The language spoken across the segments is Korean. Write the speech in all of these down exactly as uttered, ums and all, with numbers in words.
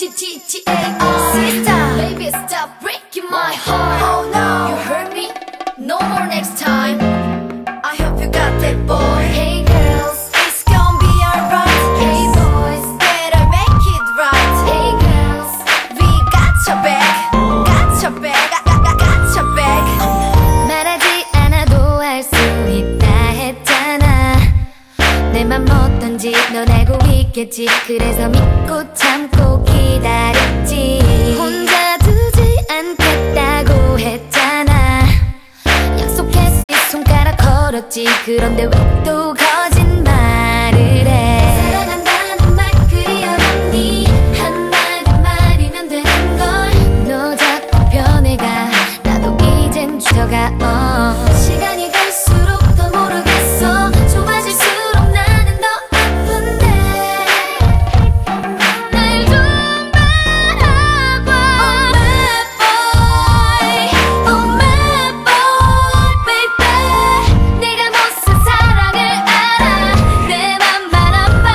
Sister, baby, stop breaking my heart. Oh no, you hurt me. No more next time. I hope you got that, boy. Hey girls, it's gonna be alright. Hey boys, better make it right. Hey girls, we got your back. Got your back. Got, got, got your back. 말하지 않아도 알 수 있다 했잖아. 내 맘 어떤지 넌 알고 있겠지. 그래서 믿고 참고 기다렸지. 혼자 두지 않겠다고 했잖아. 약속했으니 손가락 걸었지. 그런데 왜 또 거짓말을 해. 사랑한다는 말 그리 어렵니. 한마디만이면 되는 걸. 너 자꾸 변해가. 나도 이젠 죽어가. 어. 시간이 갈수록 더 모르겠어. 좁아질수록 나는 더 아픈데. 날 좀 바라봐. Oh my boy, oh my boy, baby. 내가 못쓴 사랑을 알아. 내 맘 바라봐.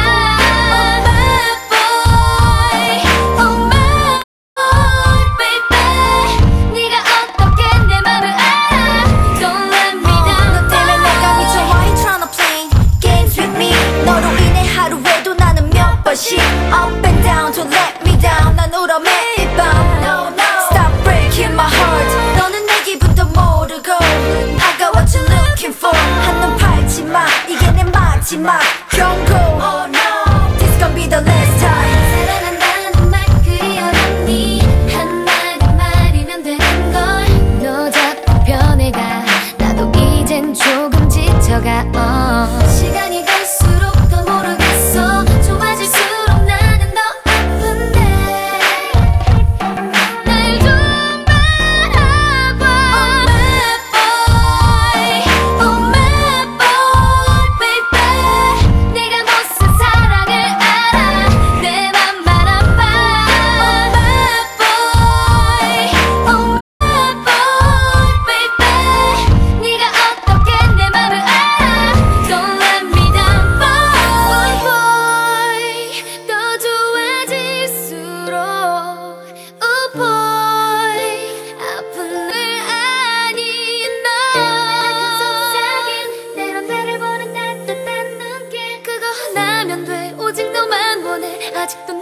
Oh my boy, oh my boy, baby. 네가 어떻게 내 맘을 알아. Don't let me down. 너 때문에 내가 미쳐. Why you tryna play games with me? 너로 인해 하루에도 나는 몇 번씩 up and down. Don't let me down. 난 울어 매일 밤. No, no. Stop breaking my heart. 너는 내 기분도 모르고 I got what you're looking for. 한눈 팔지 마. 이게 내 마지막 경고. Oh no. This gonna be the last time. 사랑한다는 말 그리 어렵니. 한마디만이면 되는 걸. 너 자꾸 변해가. 나도 이젠 조금 지쳐가. 어. 시간이 갈수록 더 모르겠어. 좁아질수록 나는 더 아픈데. 날 좀 바라봐. Oh my boy, baby. 내가 못쓴 사랑을 알아. 내 맘 바라봐. Oh my boy, baby. 네가 어떻게 내 맘을 알아. Don't let me down, boy, boy. 더 좋아질수록 oh boy. 아픈 늘 아닌 너. 그 속삭임 때론 나를 보는 따뜻한 눈길. 그거 하나면 돼. 오직 너만 원해. 아직도